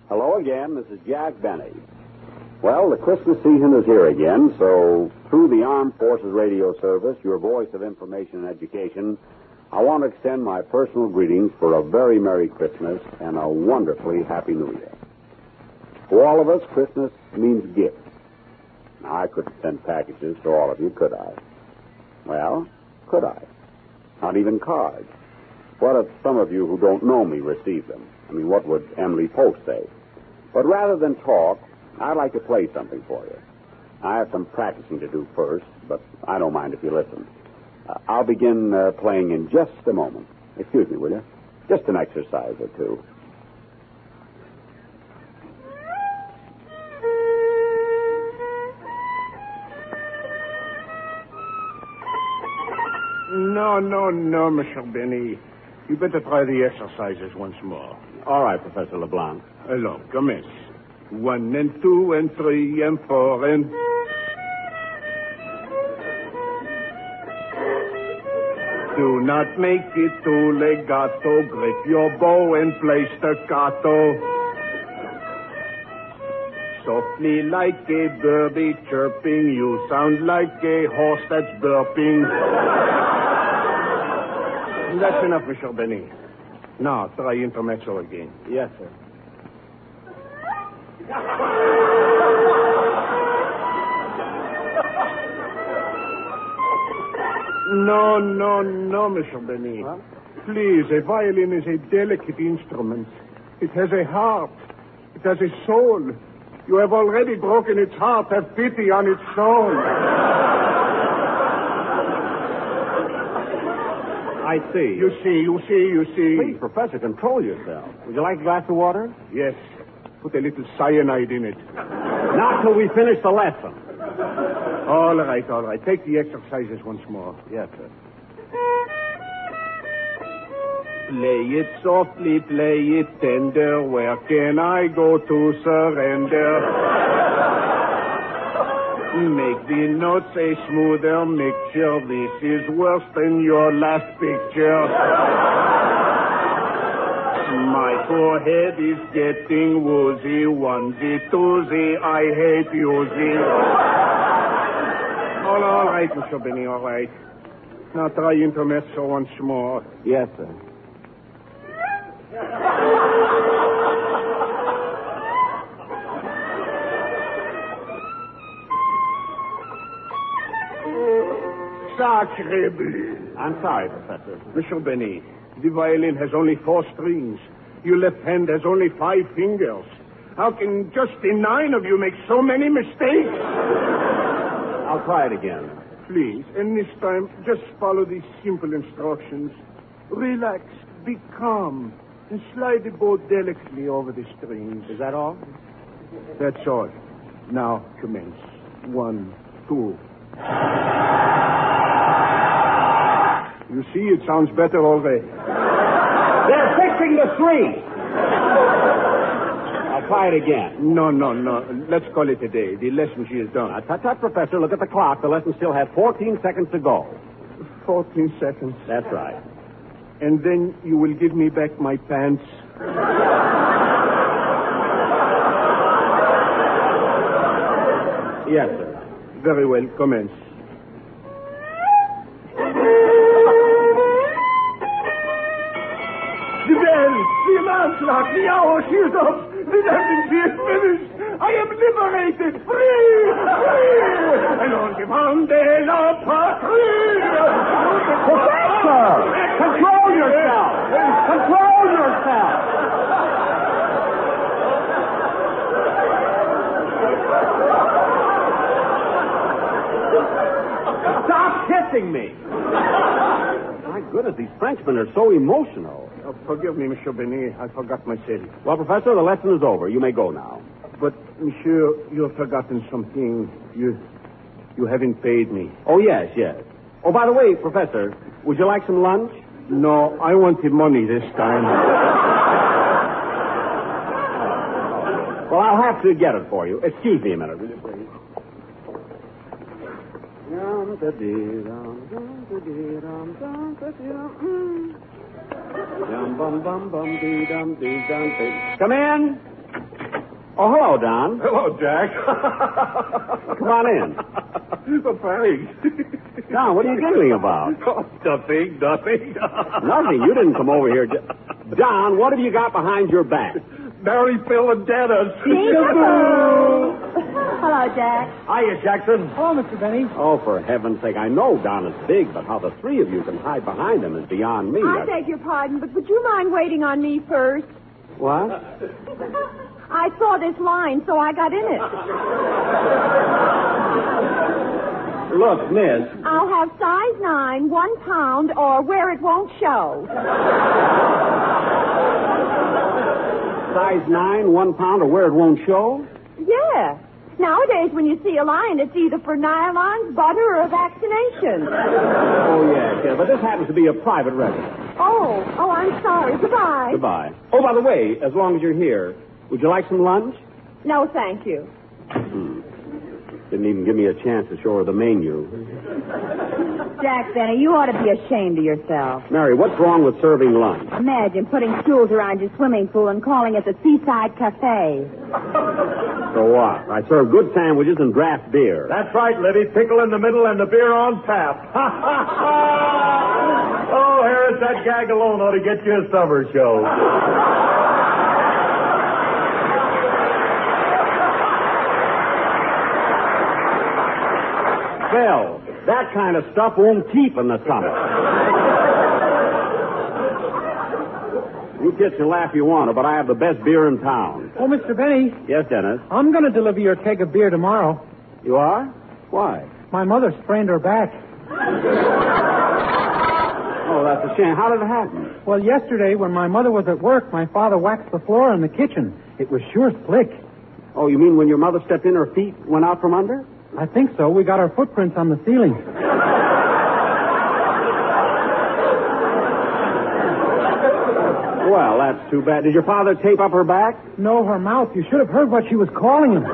Hello again. This is Jack Benny. Well, the Christmas season is here again, so through the Armed Forces Radio Service, your voice of information and education, I want to extend my personal greetings for a very Merry Christmas and a wonderfully Happy New Year. For all of us, Christmas means gifts. Now, I couldn't send packages to all of you, could I? Well, could I? Not even cards. What if some of you who don't know me receive them? I mean, what would Emily Post say? But rather than talk, I'd like to play something for you. I have some practicing to do first, but I don't mind if you listen. I'll begin playing in just a moment. Excuse me, will you? Just an exercise or two. No, Mr. Benny. You better try the exercises once more. All right, Professor LeBlanc. Alors, commence. 1 and 2 and 3 and 4 and... Do not make it too legato. Grip your bow and play staccato. Softly like a birdie chirping, you sound like a horse that's burping. That's enough, Mr. Benny. Now, try intermezzo again. Yes, sir. No, Mr. Benny. Huh? Please, a violin is a delicate instrument. It has a heart. It has a soul. You have already broken its heart. Have pity on its soul. I see. You see. Please, Professor, control yourself. Would you like a glass of water? Yes. Put a little cyanide in it. Not till we finish the lesson. All right. Take the exercises once more. Yes, sir. Play it softly, play it tender. Where can I go to surrender? Make the notes a smoother mixture. This is worse than your last picture. My forehead is getting woozy. Onesie, twosie, I hate yousie. All right, Mr. Benny, all right. Now try intermezzo once more. Yes, sir. Sacre bleu. I'm sorry, Professor. Mr. Benny, the violin has only 4 strings. Your left hand has only 5 fingers. How can just the 9 of you make so many mistakes? I'll try it again. Please, and this time, just follow these simple instructions. Relax, be calm, and slide the bow delicately over the strings. Is that all? That's all. Now, commence. 1, 2. You see, it sounds better already. They're fixing the strings. I'll try it again. No. Let's call it a day. The lesson she is done. Tut, Professor. Look at the clock. The lesson still has 14 seconds to go. 14 seconds. That's right. And then you will give me back my pants. Yes, sir. Very well. Commence. The bell, the alarm clock, the hour, she is up. The landing, she is finished. I am liberated, free. And on the monde la patrie. Professor! Control yourself! Control yourself! Stop kissing me! My goodness, these Frenchmen are so emotional. Oh, forgive me, Monsieur Benny. I forgot myself. Well, Professor, the lesson is over. You may go now. But, Monsieur, you have forgotten something. You haven't paid me. Oh, yes. Oh, by the way, Professor, would you like some lunch? No, I want the money this time. Well, I'll have to get it for you. Excuse me a minute, will you, please? Come in. Oh, hello, Don. Hello, Jack. Come on in. Well, thanks. Don, what are you giggling about? Oh, nothing. Nothing. You didn't come over here. Don, what have you got behind your back? Mary, Phil, and Dennis. Hello, Jack. Hiya, Jackson. Hello, Mr. Benny. Oh, for heaven's sake, I know Don is big, but how the three of you can hide behind him is beyond me. I beg your pardon, but would you mind waiting on me first? What? I saw this line, so I got in it. Look, miss. I'll have size 9, 1 pound, or where it won't show. Size 9, 1 pound, or where it won't show? Yeah. Nowadays, when you see a lion, it's either for nylons, butter, or vaccination. Oh, yes, but this happens to be a private residence. Oh, I'm sorry. Goodbye. Goodbye. Oh, by the way, as long as you're here, would you like some lunch? No, thank you. Didn't even give me a chance to show her the menu. Jack Benny, you ought to be ashamed of yourself. Mary, what's wrong with serving lunch? Imagine putting stools around your swimming pool and calling it the Seaside Cafe. So what? I serve good sandwiches and draft beer. That's right, Libby. Pickle in the middle and the beer on tap. Oh, Harris, that gag alone ought to get you a summer show. Phil, that kind of stuff won't keep in the summer. You kids can laugh if you want to, but I have the best beer in town. Oh, Mr. Benny, Yes, Dennis? I'm going to deliver your keg of beer tomorrow. You are? Why? My mother sprained her back. Oh, that's a shame. How did it happen? Well, yesterday, when my mother was at work, my father waxed the floor in the kitchen. It was sure slick. Oh, you mean when your mother stepped in, her feet went out from under? I think so. We got our footprints on the ceiling. Well, that's too bad. Did your father tape up her back? No, her mouth. You should have heard what she was calling him.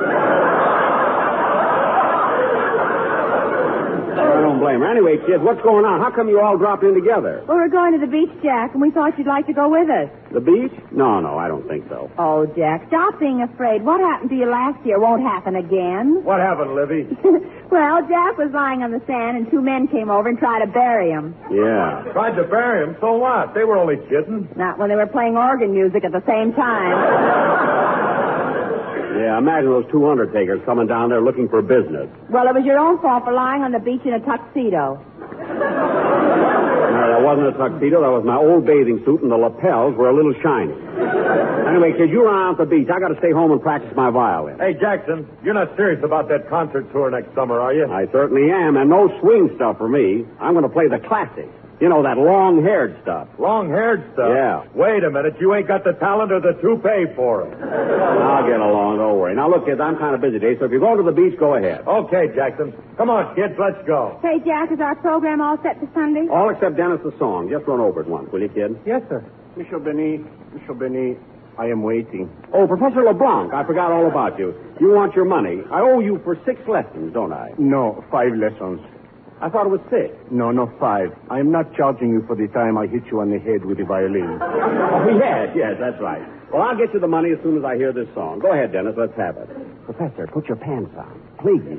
I don't blame her. Anyway, kids, what's going on? How come you all dropped in together? Well, we're going to the beach, Jack, and we thought you'd like to go with us. The beach? No, I don't think so. Oh, Jack, stop being afraid. What happened to you last year won't happen again. What happened, Libby? Well, Jack was lying on the sand, and 2 men came over and tried to bury him. Yeah. Tried to bury him, so what? They were only kidding. Not when they were playing organ music at the same time. Yeah, imagine those 2 undertakers coming down there looking for business. Well, it was your own fault for lying on the beach in a tuxedo. No, that wasn't a tuxedo. That was my old bathing suit, and the lapels were a little shiny. Anyway, kid, you run out to the beach. I got to stay home and practice my violin. Hey, Jackson, you're not serious about that concert tour next summer, are you? I certainly am, and no swing stuff for me. I'm going to play the classics. You know, that long-haired stuff. Long-haired stuff? Yeah. Wait a minute. You ain't got the talent or the toupee for it. I'll get along. Don't worry. Now, look, kids, I'm kind of busy today, so if you're going to the beach, go ahead. Okay, Jackson. Come on, kids. Let's go. Say, Jack, is our program all set for Sunday? All except Dennis the song. Just run over it once, will you, kid? Yes, sir. Monsieur Benny, I am waiting. Oh, Professor LeBlanc, I forgot all about you. You want your money. I owe you for 6 lessons, don't I? No, 5 lessons. I thought it was 6. No, 5. I am not charging you for the time I hit you on the head with the violin. Oh, yes, that's right. Well, I'll get you the money as soon as I hear this song. Go ahead, Dennis. Let's have it. Professor, put your pants on. Please.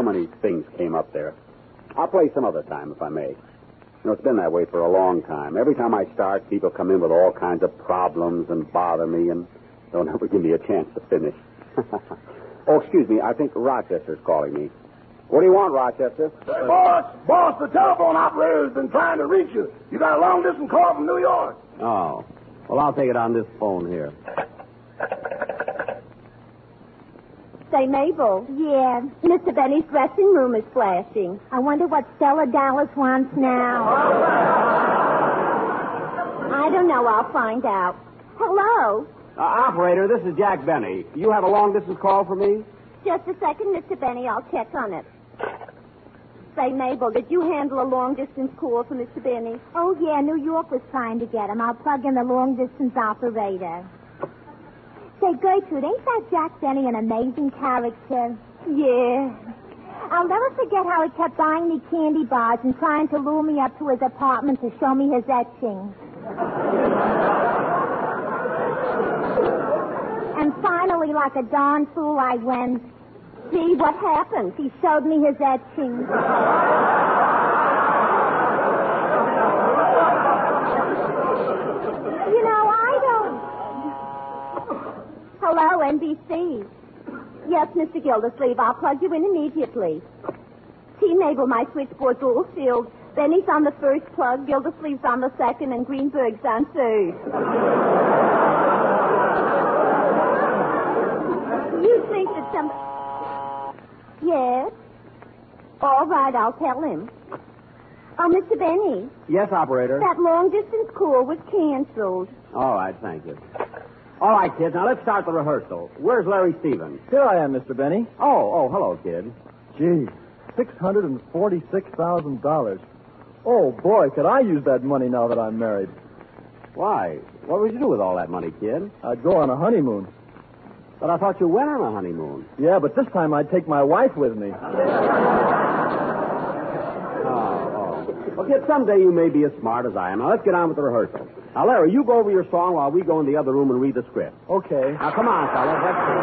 many things came up there. I'll play some other time, if I may. It's been that way for a long time. Every time I start, people come in with all kinds of problems and bother me and don't ever give me a chance to finish. Oh, excuse me. I think Rochester's calling me. What do you want, Rochester? Hey, boss, the telephone operator's been trying to reach you. You got a long-distance call from New York. Oh. Well, I'll take it on this phone here. Say, Mabel. Yeah. Mr. Benny's dressing room is flashing. I wonder what Stella Dallas wants now. I don't know. I'll find out. Hello? Operator, this is Jack Benny. You have a long-distance call for me? Just a second, Mr. Benny. I'll check on it. Say, Mabel, did you handle a long-distance call for Mr. Benny? Oh, yeah, New York was trying to get him. I'll plug in the long-distance operator. Say, Gertrude, ain't that Jack Benny an amazing character? Yeah. I'll never forget how he kept buying me candy bars and trying to lure me up to his apartment to show me his etchings. And finally, like a darn fool, I went. See, what happened? He showed me his etchings. You know, I don't... Hello, NBC. Yes, Mr. Gildersleeve, I'll plug you in immediately. T. Mabel, my switchboard's all filled. Benny's on the first plug, Gildersleeve's on the second, and Greenberg's on third. You think that some... Yes? All right, I'll tell him. Oh, Mr. Benny. Yes, operator. That long-distance call was canceled. All right, thank you. All right, kids, now let's start the rehearsal. Where's Larry Stevens? Here I am, Mr. Benny. Oh, hello, kid. Gee, $646,000. Oh, boy, could I use that money now that I'm married. Why? What would you do with all that money, kid? I'd go on a honeymoon. But I thought you went on a honeymoon. Yeah, but this time I'd take my wife with me. Well, kid, someday you may be as smart as I am. Now, let's get on with the rehearsal. Now, Larry, you go over your song while we go in the other room and read the script. Okay. Now, come on, fellas. Let's see.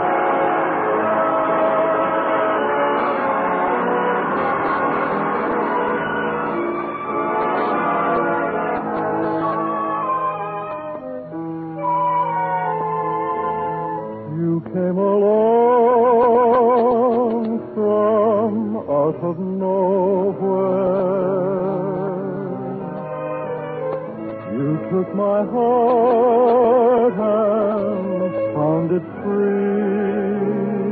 You came along from out of nowhere. You took my heart and found it free.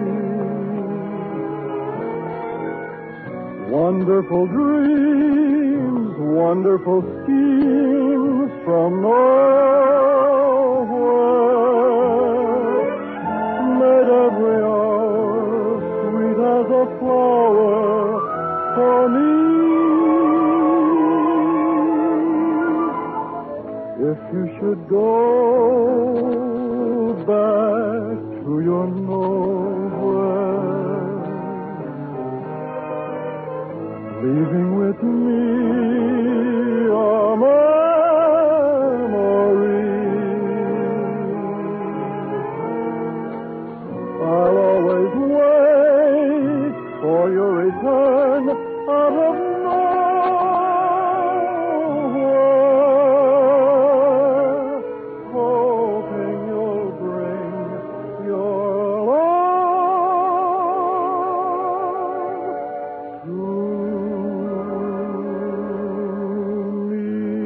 Wonderful dreams, wonderful schemes from nowhere made every hour sweet as a flower for me. If you should go back to your nowhere, leaving with me a memory, I'll always wait for your return out of nowhere, hoping you'll bring your love to me.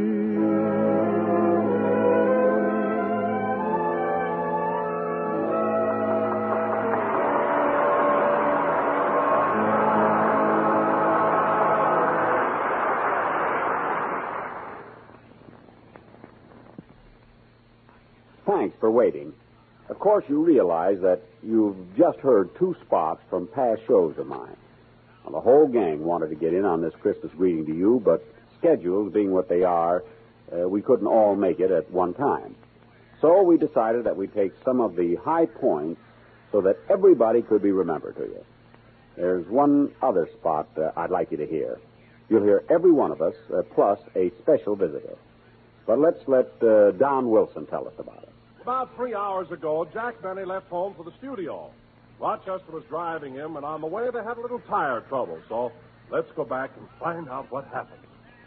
Thanks for waiting. Of course, you realize that you've just heard two spots from past shows of mine. Now, the whole gang wanted to get in on this Christmas greeting to you, but schedules being what they are, we couldn't all make it at one time. So we decided that we'd take some of the high points so that everybody could be remembered to you. There's one other spot I'd like you to hear. You'll hear every one of us, plus a special visitor. But let's let Don Wilson tell us about it. About 3 hours ago, Jack Benny left home for the studio. Rochester was driving him, and on the way they had a little tire trouble. So let's go back and find out what happened.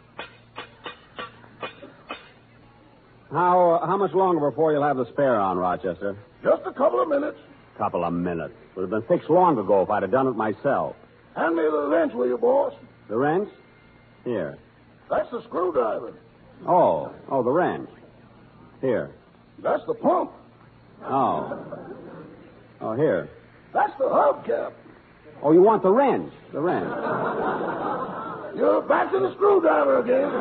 How much longer before you'll have the spare on, Rochester? Just a couple of minutes. Couple of minutes. Would have been fixed long ago if I'd have done it myself. Hand me the wrench, will you, boss? The wrench? Here. That's the screwdriver. Oh, the wrench. Here. That's the pump. Oh, here. That's the hubcap. Oh, you want the wrench? The wrench. You're back to the screwdriver again.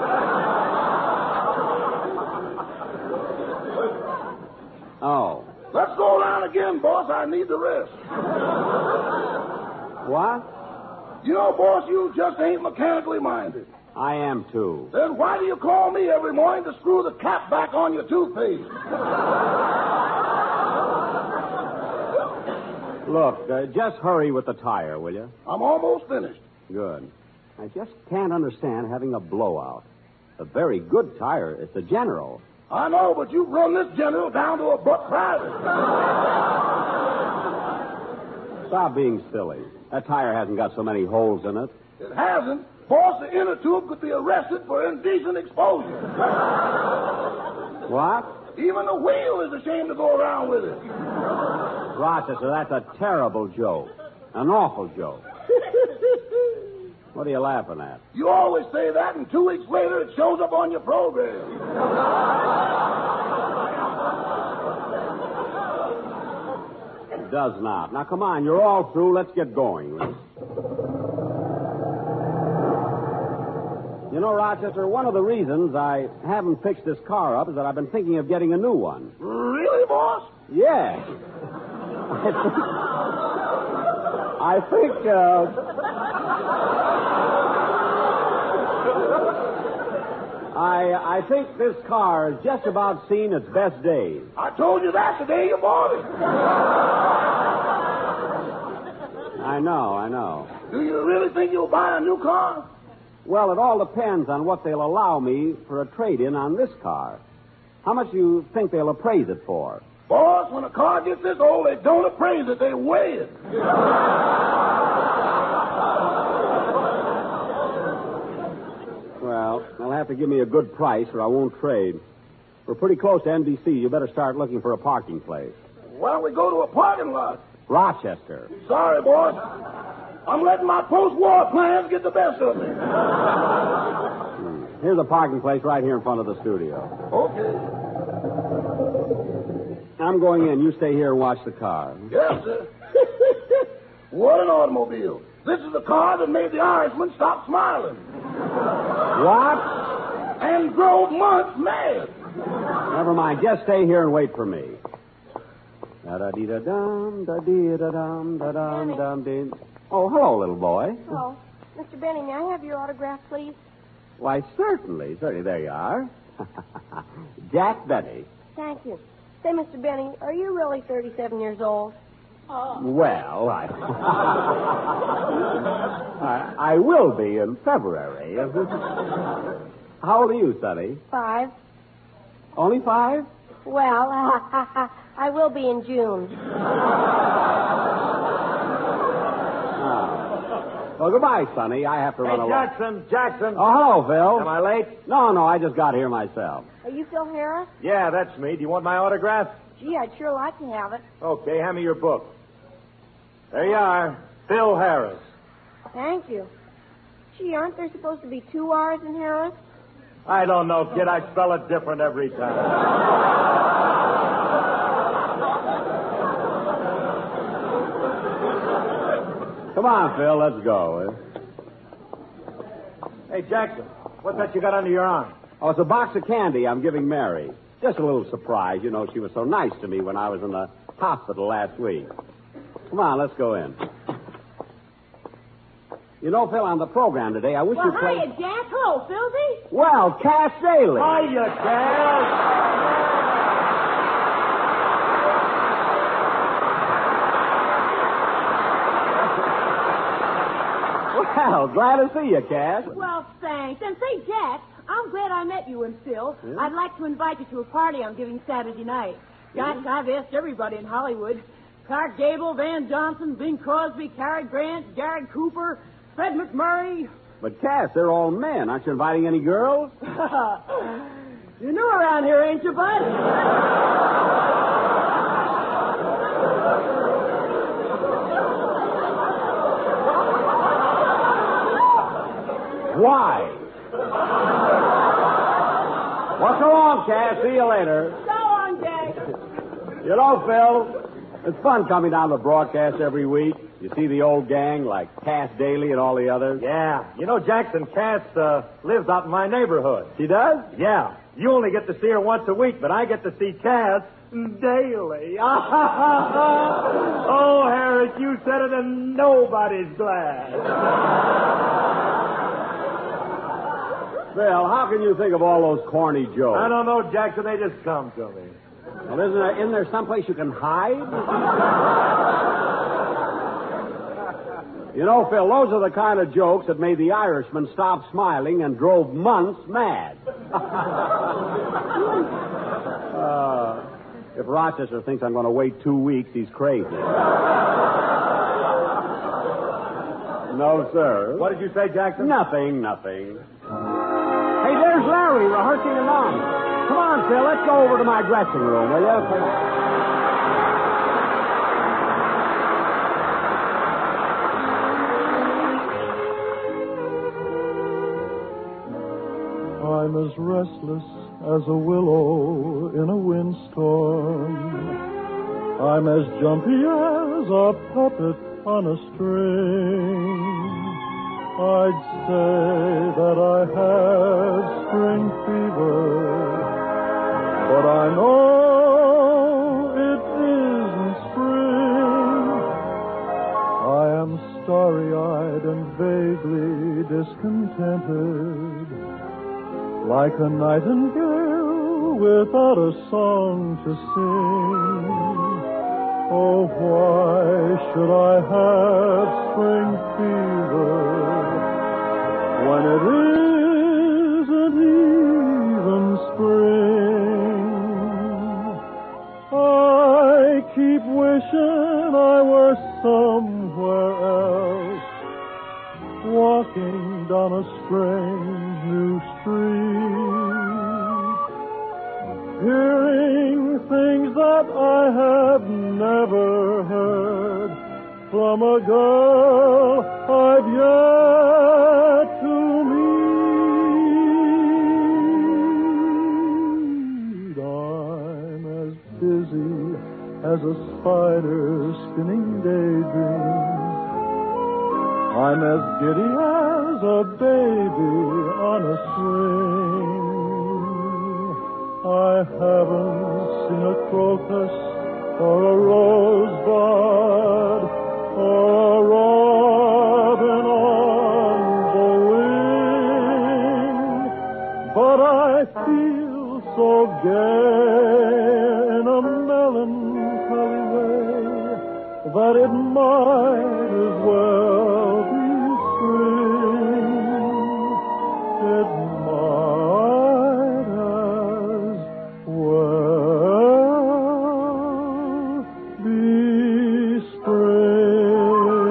Oh. Let's go around again, boss. I need the rest. What? You know, boss, you just ain't mechanically minded. I am, too. Then why do you call me every morning to screw the cap back on your toothpaste? Look, just hurry with the tire, will you? I'm almost finished. Good. I just can't understand having a blowout. A very good tire. It's a General. I know, but you've run this General down to a buck private. Stop being silly. That tire hasn't got so many holes in it. It hasn't. Boss, the inner tube could be arrested for indecent exposure. What? Even the wheel is ashamed to go around with it. Rochester, that's a terrible joke. An awful joke. What are you laughing at? You always say that, and 2 weeks later it shows up on your program. It does not. Now, come on, you're all through. Let's get going, will you? You know, Rochester, one of the reasons I haven't fixed this car up is that I've been thinking of getting a new one. Really, boss? Yes. I think this car has just about seen its best days. I told you that the day you bought it. I know. Do you really think you'll buy a new car? Well, it all depends on what they'll allow me for a trade-in on this car. How much do you think they'll appraise it for? Boss, when a car gets this old, they don't appraise it, they weigh it. Well, they'll have to give me a good price or I won't trade. We're pretty close to NBC. You better start looking for a parking place. Why don't we go to a parking lot? Rochester. Sorry, boss. I'm letting my post-war plans get the best of me. Here's a parking place right here in front of the studio. Okay. I'm going in. You stay here and watch the car. Yes, sir. What an automobile. This is the car that made the Irishman stop smiling. What? And drove months mad. Never mind. Just stay here and wait for me. Da-da-dee-da-dum, da-dee-da-dum, da-dum, dum-dee. Oh, hello, little boy. Oh, Mr. Benny, may I have your autograph, please? Why, certainly. There you are. Jack Benny. Thank you. Say, Mr. Benny, are you really 37 years old? Well, I will be in February. How old are you, Sonny? 5. Only 5? Well, I will be in June. Well, goodbye, Sonny. I have to run along. Jackson. Oh, hello, Phil. Am I late? No, I just got here myself. Are you Phil Harris? Yeah, that's me. Do you want my autograph? Gee, I'd sure like to have it. Okay, hand me your book. There you are. Phil Harris. Thank you. Gee, aren't there supposed to be 2 R's in Harris? I don't know, kid. I spell it different every time. Come on, Phil. Let's go. Hey, Jackson, what's that you got under your arm? Oh, it's a box of candy I'm giving Mary. Just a little surprise. You know, she was so nice to me when I was in the hospital last week. Come on, let's go in. You know, Phil, on the program today, I wish Well, you'd play... hiya, Jack. Hello, Philby. Well, Cass Daly. Hiya, Cass. Well, glad to see you, Cass. Well, thanks. And say, Jack, I'm glad I met you and Phil. Yeah? I'd like to invite you to a party I'm giving Saturday night. Gosh, I've asked everybody in Hollywood. Clark Gable, Van Johnson, Bing Crosby, Cary Grant, Jared Cooper, Fred McMurray. But, Cass, they're all men. Aren't you inviting any girls? You're new around here, ain't you, bud? Why? Well, so long, Cass. See you later. So long, Jack. You know, Phil, it's fun coming down to the broadcast every week. You see the old gang like Cass Daly and all the others. Yeah. You know, Jackson, Cass lives out in my neighborhood. She does? Yeah. You only get to see her once a week, but I get to see Cass daily. Oh, Harris, you said it and nobody's glad. Phil, how can you think of all those corny jokes? I don't know, Jackson. They just come to me. Well, isn't there someplace you can hide? You know, Phil, those are the kind of jokes that made the Irishman stop smiling and drove months mad. If Rochester thinks I'm going to wait 2 weeks, he's crazy. No, sir. What did you say, Jackson? Nothing. Hey, there's Larry rehearsing along. Come on, Phil, let's go over to my dressing room, will you? I'm as restless as a willow in a windstorm. I'm as jumpy as a puppet on a string. I'd say that I have spring fever, but I know it isn't spring. I am starry-eyed and vaguely discontented, like a nightingale without a song to sing. Oh, why should I have spring fever when it isn't even spring? I keep wishing I were somewhere else, walking down a strange new street, hearing things that I have never heard from a girl I've yet to meet. I'm as busy as a spider spinning daydreams. I'm as giddy as a baby on a swing. I haven't seen a crocus or a rosebud or a robin on the wing, but I feel so gay in a melancholy way that it might as well be spring. It might as well be spring.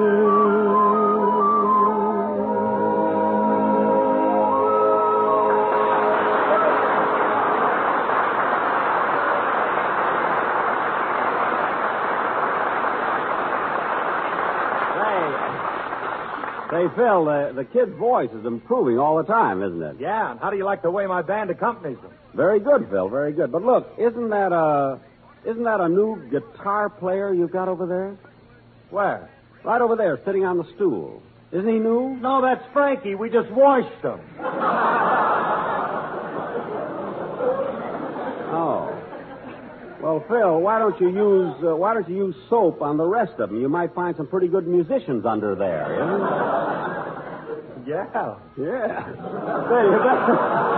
Say, Phil, the kid's voice is improving all the time, isn't it? Yeah, and how do you like the way my band accompanies them? Very good, Phil, very good. But look, isn't that a new guitar player you've got over there? Where? Right over there, sitting on the stool. Isn't he new? No, that's Frankie. We just washed him. Oh. Well, Phil, why don't you use soap on the rest of them? You might find some pretty good musicians under there. Yeah. Yeah. Say, you better...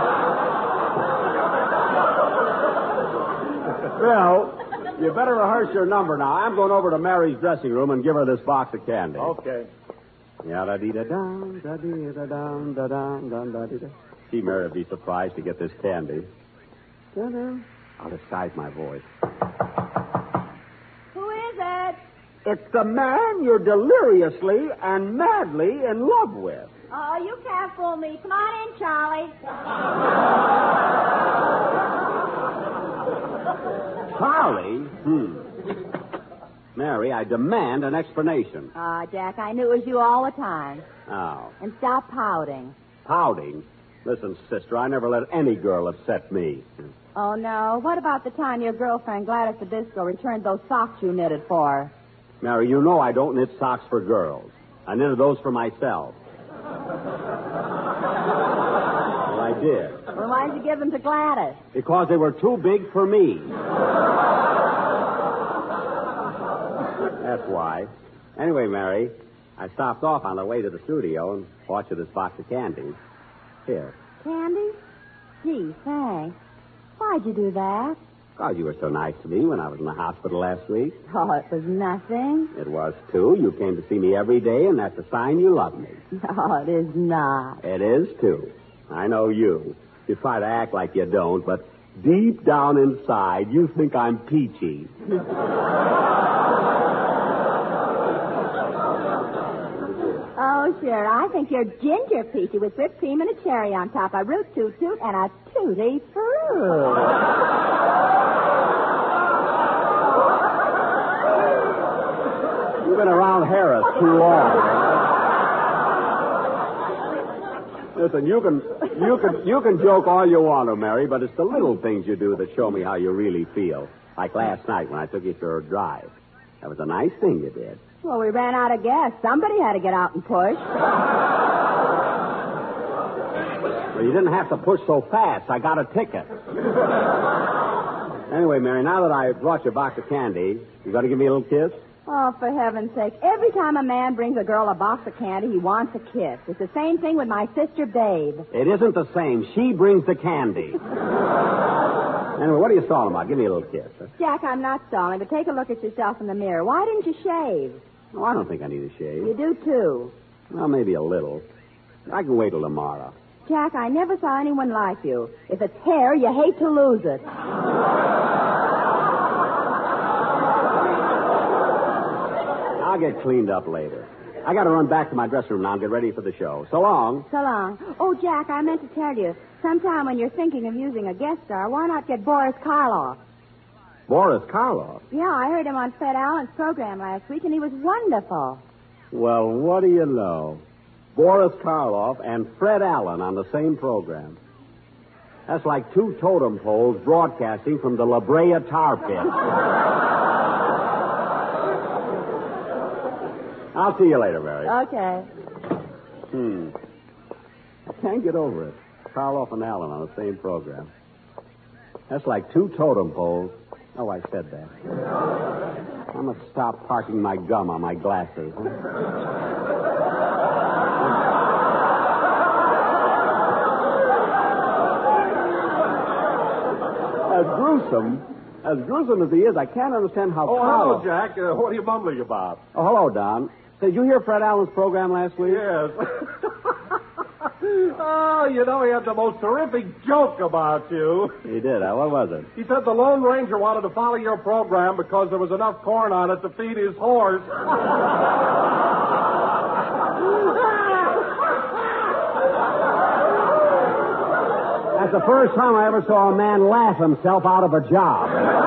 Phil, you better rehearse your number now. I'm going over to Mary's dressing room and give her this box of candy. Okay. Ya-da-dee-da-dum, da-dee-da-dum, da-dum, da-dee-da. Gee, Mary would be surprised to get this candy. Da-da. I'll disguise my voice. Who is it? It's the man you're deliriously and madly in love with. Oh, you can't fool me. Come on in, Charlie. Charlie? Mary, I demand an explanation. Jack, I knew it was you all the time. Oh. And stop pouting. Pouting? Listen, sister, I never let any girl upset me. Oh, no. What about the time your girlfriend, Gladys Zabisco, returned those socks you knitted for her? Mary, you know I don't knit socks for girls. I knitted those for myself. Well, I did. Well, why'd you give them to Gladys? Because they were too big for me. That's why. Anyway, Mary, I stopped off on the way to the studio and bought you this box of candies. Here. Candy? Gee, thanks. Why'd you do that? God, you were so nice to me when I was in the hospital last week. Oh, it was nothing. It was, too. You came to see me every day, and that's a sign you love me. No, it is not. It is, too. I know you. You try to act like you don't, but deep down inside, you think I'm peachy. Oh, sure. I think you're ginger peachy with whipped cream and a cherry on top, a root toot toot, and a tutti fruit. You've been around Harris too long. Listen, you can joke all you want to, Mary, but it's the little things you do that show me how you really feel. Like last night when I took you for a drive. That was a nice thing you did. Well, we ran out of gas. Somebody had to get out and push. Well, you didn't have to push so fast. I got a ticket. Anyway, Mary, now that I brought you a box of candy, you going to give me a little kiss? Oh, for heaven's sake. Every time a man brings a girl a box of candy, he wants a kiss. It's the same thing with my sister, Babe. It isn't the same. She brings the candy. Anyway, what are you stalling about? Give me a little kiss. Huh? Jack, I'm not stalling, but take a look at yourself in the mirror. Why didn't you shave? Oh, I don't think I need a shave. You do, too. Well, maybe a little. I can wait till tomorrow. Jack, I never saw anyone like you. If it's hair, you hate to lose it. I'll get cleaned up later. I got to run back to my dressing room now and get ready for the show. So long. So long. Oh, Jack, I meant to tell you, sometime when you're thinking of using a guest star, why not get Boris Karloff? Boris Karloff? Yeah, I heard him on Fred Allen's program last week, and he was wonderful. Well, what do you know? Boris Karloff and Fred Allen on the same program. That's like two totem poles broadcasting from the La Brea tar pit. I'll see you later, Mary. Okay. I can't get over it. Karloff and Allen on the same program. That's like two totem poles. Oh, I said that. I must stop parking my gum on my glasses. Huh? As gruesome as he is, I can't understand how... Oh, hello, Jack. What are you mumbling about? Oh, hello, Don. Did you hear Fred Allen's program last week? Yes. Oh, you know, he had the most terrific joke about you. He did. What was it? He said the Lone Ranger wanted to follow your program because there was enough corn on it to feed his horse. That's the first time I ever saw a man laugh himself out of a job.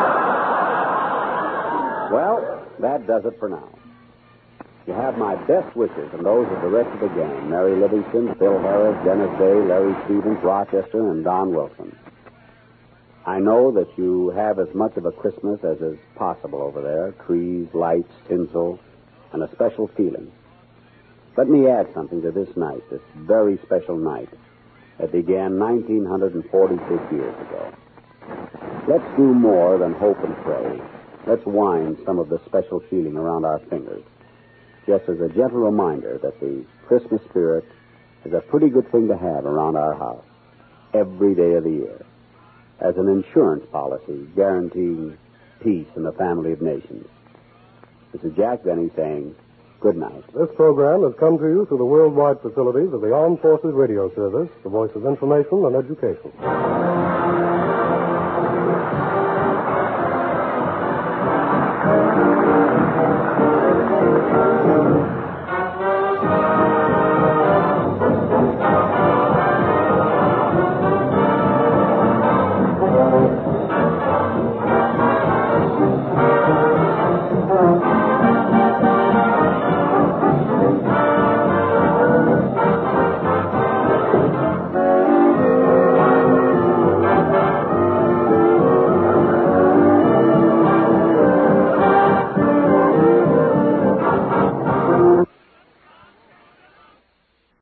Well, that does it for now. You have my best wishes and those of the rest of the gang. Mary Livingston, Phil Harris, Dennis Day, Larry Stevens, Rochester, and Don Wilson. I know that you have as much of a Christmas as is possible over there. Trees, lights, tinsel, and a special feeling. Let me add something to this night, this very special night that began 1946 years ago. Let's do more than hope and pray. Let's wind some of the special feeling around our fingers, just as a gentle reminder that the Christmas spirit is a pretty good thing to have around our house every day of the year, as an insurance policy guaranteeing peace in the family of nations. This is Jack Benny saying good night. This program has come to you through the worldwide facilities of the Armed Forces Radio Service, the voice of information and education.